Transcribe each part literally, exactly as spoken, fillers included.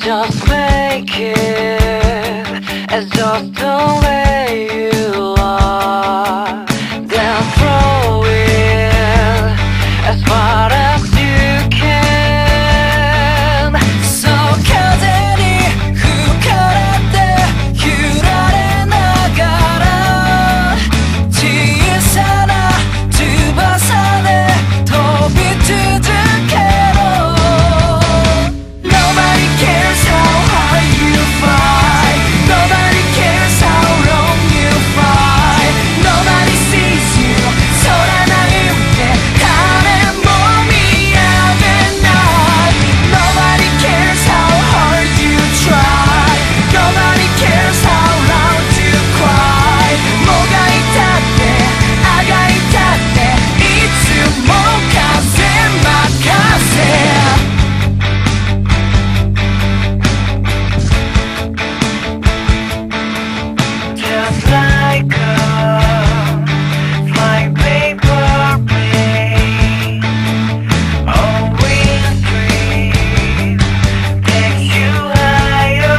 Just make it as just the way you are. Then throw it as far as you can. So 風に吹かれて揺られながら小さな翼で飛び続けろ。Nobody cares how high you fly. Nobody cares how long you fly. Nobody sees you. 空なんて誰も見上げない。Nobody cares how hard you try. Nobody cares how loud you cry. もがいたってあがいたっていつも風任せ。Just like a flying paper plane, a wind stream takes you higher.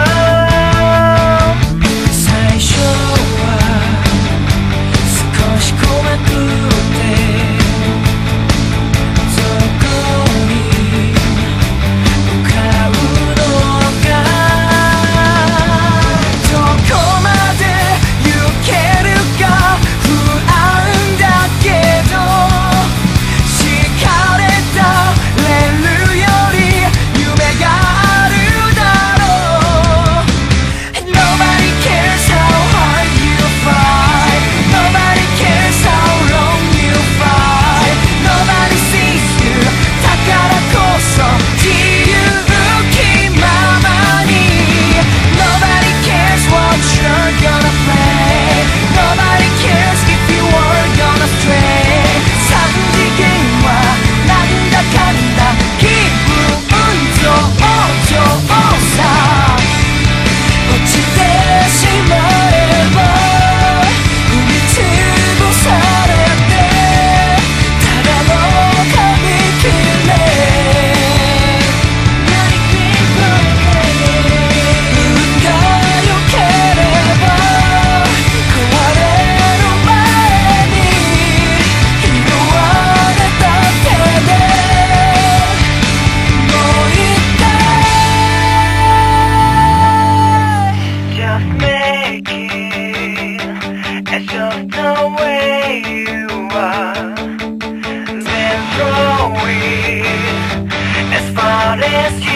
最初は少し怖くてそこに向かうのがどこまで行けるか不安だけど敷かれたレールより夢があるだろう。 Nobody cares how hard you fly. Nobody cares how long you fly. Nobody sees you. だからこそ自由気ままに Nobody cares what you're gonna play. Nobody cares if you are gonna stray. 三次元はなんだかんだ気分増上さ。落ちてしまえば踏みつぶされてただの紙切れ。運が良ければ壊れる前に拾われた手でもう一回 Just make it as just the way you are. Then throw it as far as